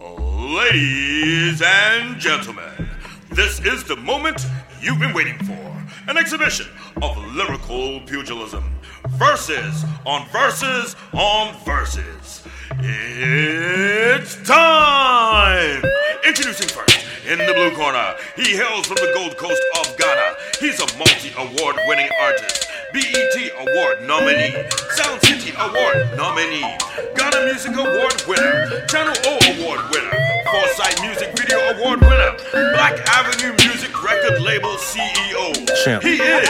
Ladies and gentlemen, this is the moment you've been waiting for. An exhibition of lyrical pugilism. Verses on verses on verses. It's time! Introducing first, in the blue corner, he hails from the Gold Coast of Ghana. He's a multi-award winning artist, BET Award nominee, Sound City Award nominee, Ghana Music Award winner, Channel O Award winner, Foresight Music Video Award winner, Black Avenue Music Record Label CEO. Champ. He is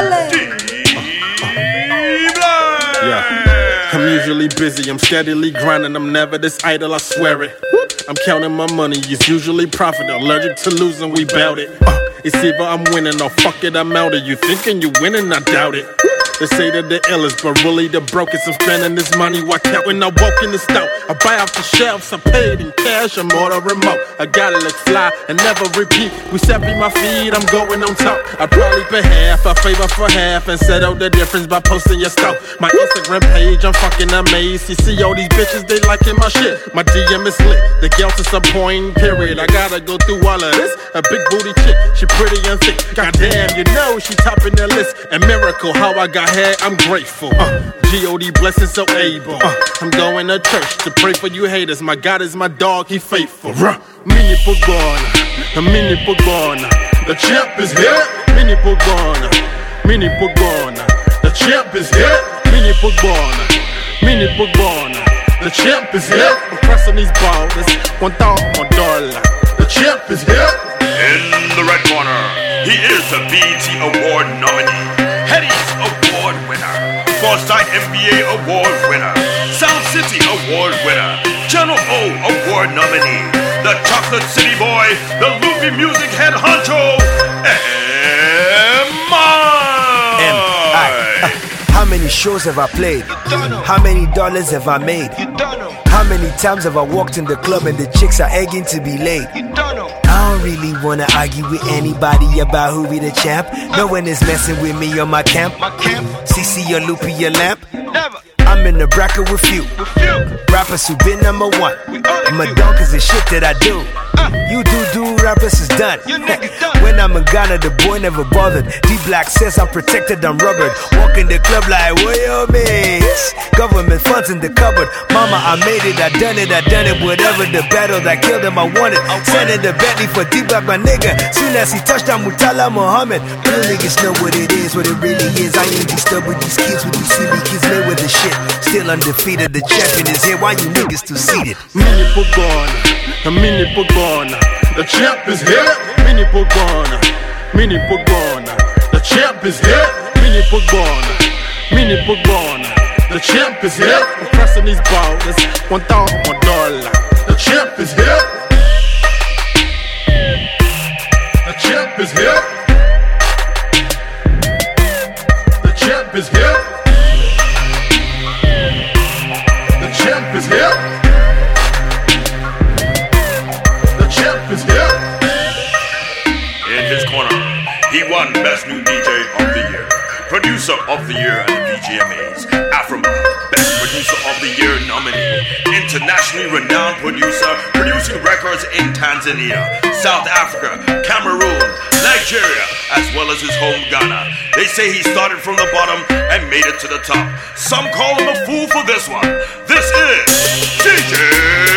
D-Black. Yeah. I'm usually busy, I'm steadily grinding, I'm never this idle, I swear it. I'm counting my money, it's usually profit, allergic to losing, we bout it. It's either I'm winning or fuck it, I'm out of you. Thinking you winning, I doubt it. They say that the illest, but really the brokest. I'm spending this money while counting. I walk in the store, I buy off the shelves, I paid in cash, I'm order remote. I gotta look fly and never repeat. We set me my feet, I'm going on top. I probably pay half, I favor for half, and settle the difference by posting your stuff. My Instagram page, I'm fucking amazed. You see all these bitches, they liking my shit. My DM is lit, the girl's disappointing, period. I gotta go through all of this. A big booty chick, she pretty and thick. Goddamn, you know she topping the list. A miracle, how I got here, I'm grateful. G.O.D. blessings so able. I'm going to church to pray for you haters. My God is my dog, he faithful. Mini Pogona, a mini Pogona. The champ is here. Mini Pogona, mini Pogona. The champ is here. Mini Pogona, mini Pogona. The champ is here. I'm pressing these balls. $1,000. The champ is here. In the red corner, he is a BET Award nominee, Hetty's Award winner, Foresight NBA Award winner, Sound City Award winner, Channel O Award nominee, the Chocolate City Boy, the Loopy Music head honcho, M.I. How many shows have I played? How many dollars have I made? How many times have I walked in the club and the chicks are egging to be late? I don't really wanna argue with anybody about who be the champ. No one is messing with me on my camp. CC or Loopy your lamp. I'm in the bracket with few rappers who been number one. My dog is the shit that I do. You do rappers is done. When I'm in Ghana, the boy never bothered. D-Black says I'm protected, I'm rubbered. Walk in the club like, what your mates? Government funds in the cupboard. Mama, I made it, I done it. Whatever the battle that killed him, I won it. Sending the Bentley for D-Black, my nigga. Soon as he touched on Mutala Muhammad. Real niggas know what it is, what it really is. I ain't disturbed with these kids, with these silly kids made with the shit. Still undefeated, the champion is here. Why you niggas still seated? Mini Pogona, a mini Pogona. The champ is here. Mini Pogona, mini Pogona. The champ is here. Mini Pogona, mini Pogona. The champ is here. I'm pressing these balls. $1,000. The champ is here. The champ is here. The champ is here. The champ is here. The champ is here. In his corner, he won Best New DJ of the Year, Producer of the Year at the VGMAs, Afroma, Best Producer of the Year nominee, internationally renowned producer, producing records in Tanzania, South Africa, Cameroon, Nigeria, as well as his home Ghana. They say he started from the bottom and made it to the top. Some call him a fool for this one. This is DJ